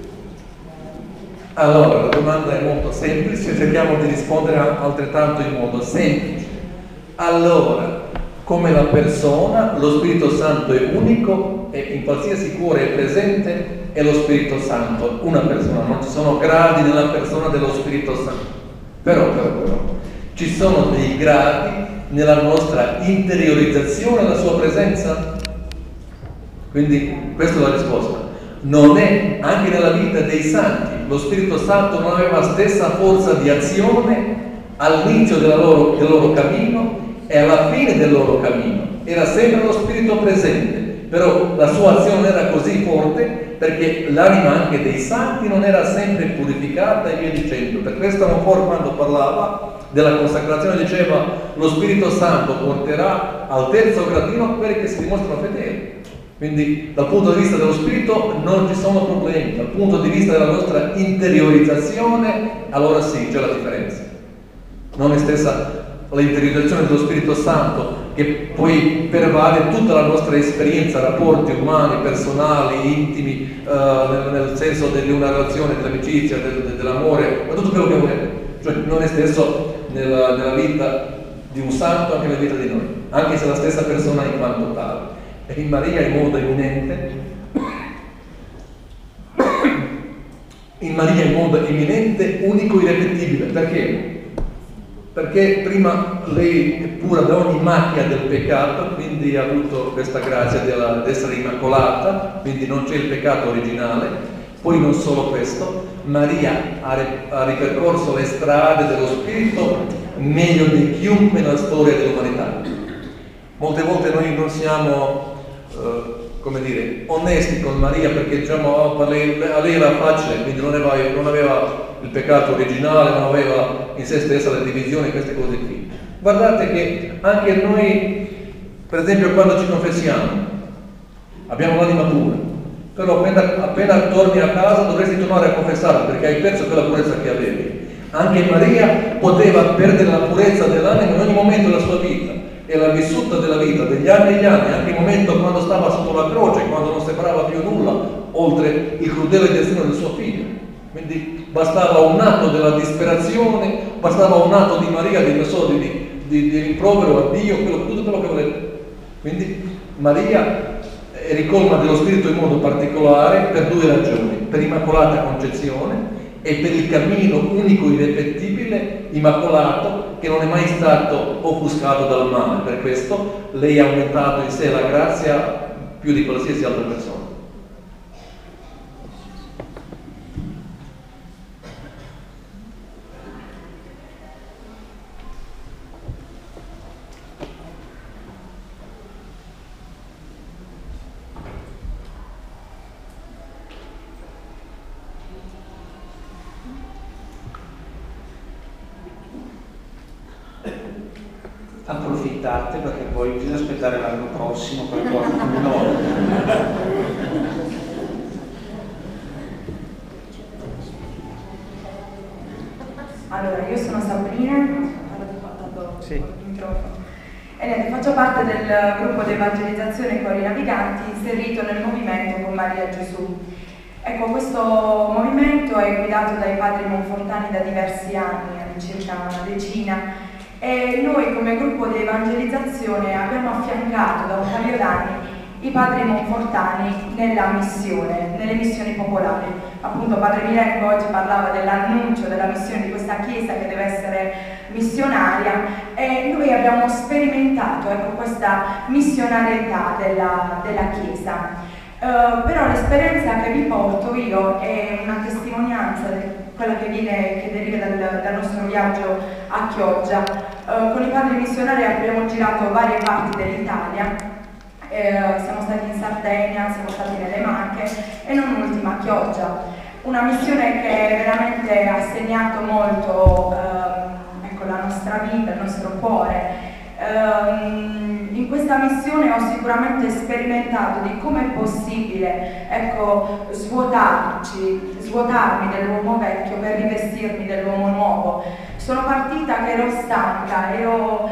Allora, la domanda è molto semplice, cerchiamo di rispondere altrettanto in modo semplice. Allora, come la persona, lo Spirito Santo è unico e in qualsiasi cuore è presente, è lo Spirito Santo, una persona, non ci sono gradi nella persona dello Spirito Santo. Però, però, però, ci sono dei gradi nella nostra interiorizzazione della sua presenza? Quindi, questa è la risposta. Non è, anche nella vita dei santi, lo Spirito Santo non aveva la stessa forza di azione all'inizio della loro, del loro cammino e alla fine del loro cammino. Era sempre lo Spirito presente, però la sua azione era così forte perché l'anima anche dei santi non era sempre purificata e via dicendo. Per questo ancora quando parlava della consacrazione diceva lo Spirito Santo porterà al terzo gradino quelli che si dimostrano fedeli. Quindi dal punto di vista dello Spirito non ci sono problemi, dal punto di vista della nostra interiorizzazione allora sì, c'è la differenza. Non è stessa l'interiorizzazione dello Spirito Santo che poi pervade tutta la nostra esperienza, rapporti umani, personali, intimi, eh, nel, nel senso di una relazione, dell'amicizia, del, dell'amore, ma tutto quello che volete. Cioè non è stesso nella, nella vita di un santo anche nella vita di noi, anche se la stessa persona in quanto tale. E in Maria in modo eminente, in Maria in modo eminente, unico, irrepetibile. Perché? Perché prima lei è pura da ogni macchia del peccato, quindi ha avuto questa grazia di essere immacolata, quindi non c'è il peccato originale. Poi non solo questo, Maria ha, ha ripercorso le strade dello Spirito meglio di chiunque nella storia dell'umanità. Molte volte noi non siamo Uh, come dire, onesti con Maria perché diciamo oh, lei, a lei era facile, quindi non aveva, non aveva il peccato originale, non aveva in se stessa le divisioni, queste cose qui. Guardate che anche noi, per esempio quando ci confessiamo, abbiamo l'anima pura, però appena, appena torni a casa dovresti tornare a confessare perché hai perso quella purezza che avevi. Anche Maria poteva perdere la purezza dell'anima in ogni momento della sua vita. E l'ha vissuta della vita, degli anni e gli anni, anche il momento quando stava sotto la croce, quando non sembrava più nulla, oltre il crudele destino del suo figlio. Quindi bastava un atto della disperazione, bastava un atto di Maria, di, di, di, di rimprovero a Dio, quello, tutto quello che volete. Quindi Maria è ricolma dello Spirito in modo particolare per due ragioni: per Immacolata Concezione e per il cammino unico, irrepetibile, immacolato, che non è mai stato offuscato dal male. Per questo lei ha aumentato in sé la grazia più di qualsiasi altra persona. Approfittate perché poi bisogna aspettare l'anno prossimo per qualcuno. Allora, io sono Sabrina, parlate qua tanto sì. il microfono. E niente, faccio parte del gruppo di evangelizzazione Cuori Naviganti inserito nel movimento Con Maria Gesù. Ecco, questo movimento è guidato dai padri monfortani da diversi anni, all'incirca una decina. E noi come gruppo di evangelizzazione abbiamo affiancato da un paio d'anni i padri monfortani nella missione, nelle missioni popolari. Appunto Padre Milenko oggi parlava dell'annuncio della missione di questa chiesa che deve essere missionaria e noi abbiamo sperimentato ecco, questa missionarietà della, della chiesa. Uh, però l'esperienza che vi porto io è una testimonianza di quella che, viene, che deriva dal, dal nostro viaggio a Chioggia. Uh, con i padri missionari abbiamo girato varie parti dell'Italia, eh, siamo stati in Sardegna, siamo stati nelle Marche e non ultima a Chioggia. Una missione che veramente ha segnato molto uh, ecco, la nostra vita, il nostro cuore. ehm, in questa missione ho sicuramente sperimentato di come è possibile, ecco, svuotarci, svuotarmi dell'uomo vecchio per rivestirmi dell'uomo nuovo. Sono partita che ero stanca, ero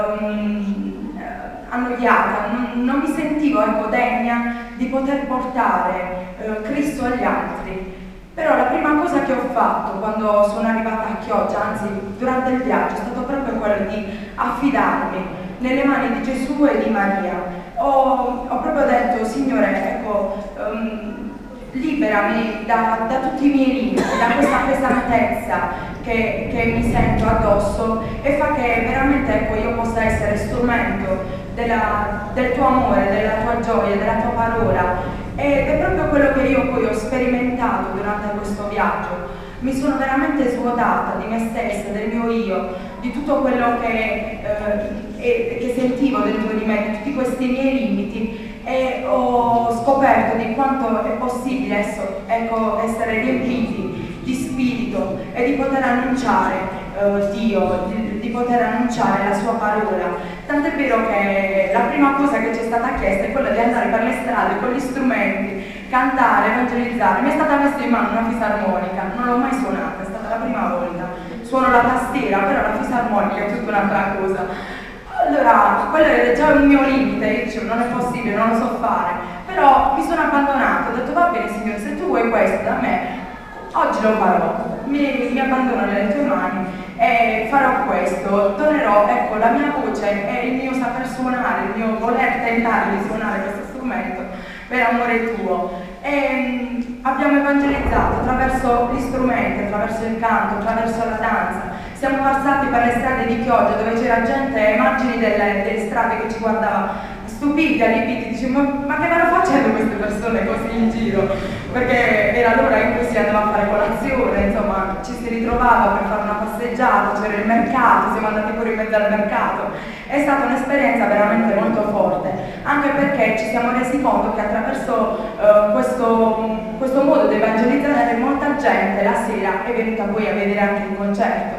ehm, annoiata, non, non mi sentivo, ecco, degna di poter portare eh, Cristo agli altri. Però la prima cosa che ho fatto quando sono arrivata a Chioggia, anzi durante il viaggio, è stato proprio quello di affidarmi nelle mani di Gesù e di Maria. Ho, ho proprio detto: Signore, ecco, um, liberami da, da tutti i miei limiti, da questa pesantezza che, che mi sento addosso, e fa che veramente, ecco, io possa essere strumento della, del tuo amore, della tua gioia, della tua parola. Ed è proprio quello che io poi ho sperimentato durante questo viaggio. Mi sono veramente svuotata di me stessa, del mio io, di tutto quello che, eh, che sentivo dentro di me, di tutti questi miei limiti, e ho scoperto di quanto è possibile esso, ecco, essere riempiti di spirito e di poter annunciare eh, Dio, di, di poter annunciare la sua parola. Tant'è vero che la prima cosa che ci è stata chiesta è quella di andare per le strade con gli strumenti, cantare, evangelizzare. Mi è stata messa in mano una fisarmonica, non l'ho mai suonata, è stata la prima volta. Suono la tastiera, però la fisarmonica è tutta un'altra cosa. Allora, quello è già un mio limite, io dicevo non è possibile, non lo so fare. Però mi sono abbandonata, ho detto va bene Signore, se tu vuoi questo da me, oggi lo farò, mi, mi abbandono nelle tue mani e farò questo, donerò, ecco, la mia voce e il mio saper suonare, il mio voler tentare di suonare questo strumento per amore tuo. E um, abbiamo evangelizzato attraverso gli strumenti, attraverso il canto, attraverso la danza. Siamo passati per le strade di Chioggia dove c'era gente, immagini delle, delle strade che ci guardava stupiti, allibiti, diciamo, ma, ma che vanno facendo queste persone così in giro? Perché era l'ora in cui si andava a fare colazione, insomma, ci si ritrovava per fare una passeggiata, c'era il mercato, siamo andati pure in mezzo al mercato. È stata un'esperienza veramente molto forte, anche perché ci siamo resi conto che attraverso uh, questo, questo modo di evangelizzare molta gente la sera è venuta poi a vedere anche il concerto.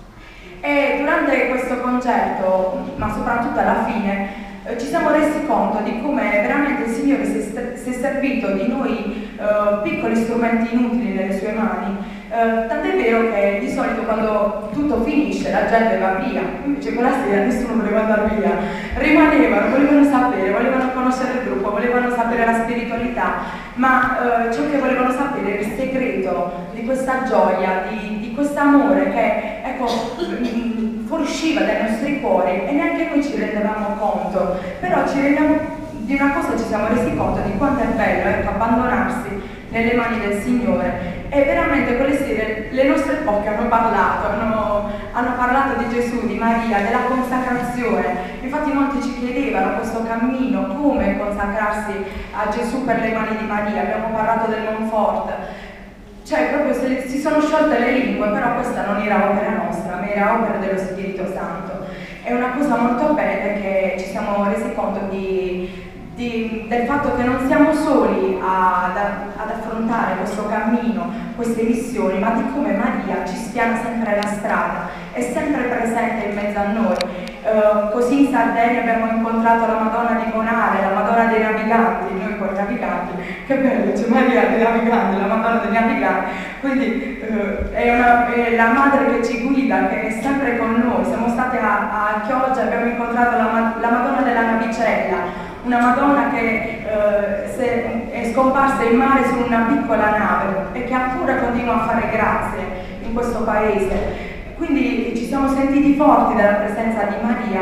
E durante questo concerto, ma soprattutto alla fine, ci siamo resi conto di come veramente il Signore si è, si è servito di noi uh, piccoli strumenti inutili nelle sue mani. Uh, tant'è vero che di solito quando tutto finisce la gente va via, invece quella sera nessuno voleva andare via, rimanevano, volevano sapere, volevano conoscere il gruppo, volevano sapere la spiritualità, ma uh, ciò che volevano sapere era il segreto di questa gioia, di, di questo amore che, ecco, fuoriusciva dai nostri cuori e neanche noi ci rendevamo conto, però ci rendiamo, di una cosa ci siamo resi conto di quanto è bello, ecco, abbandonarsi nelle mani del Signore. E veramente quelle sere le nostre bocche hanno parlato, hanno, hanno parlato di Gesù, di Maria, della consacrazione. Infatti molti ci chiedevano questo cammino, come consacrarsi a Gesù per le mani di Maria. Abbiamo parlato del Monfort. Cioè proprio se, si sono sciolte le lingue, però questa non era opera nostra, ma era opera dello Spirito Santo. È una cosa molto bella che ci siamo resi conto di, di, del fatto che non siamo soli ad, ad affrontare questo cammino, queste missioni, ma di come Maria ci spiana sempre la strada, è sempre presente in mezzo a noi. Uh, così in Sardegna abbiamo incontrato la Madonna di Bonare, la Madonna dei Naviganti, noi con i naviganti, che bello, c'è Maria dei Naviganti, la Madonna dei Naviganti, quindi uh, è, una, è la madre che ci guida, che è sempre con noi. Siamo state a, a Chioggia e abbiamo incontrato la, la Madonna della Navicella, una Madonna che uh, se, è scomparsa in mare su una piccola nave e che ancora continua a fare grazie in questo paese. Quindi ci siamo sentiti forti dalla presenza di Maria.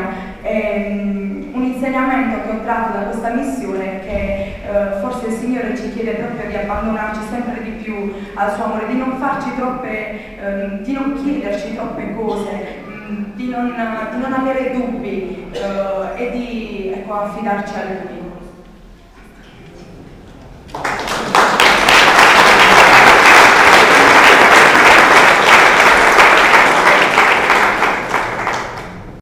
Ehm, un insegnamento che ho tratto da questa missione è che eh, forse il Signore ci chiede proprio di abbandonarci sempre di più al suo amore, di non farci troppe, ehm, di non chiederci troppe cose, mh, di, non, di non avere dubbi eh, e di, ecco, affidarci a Lui.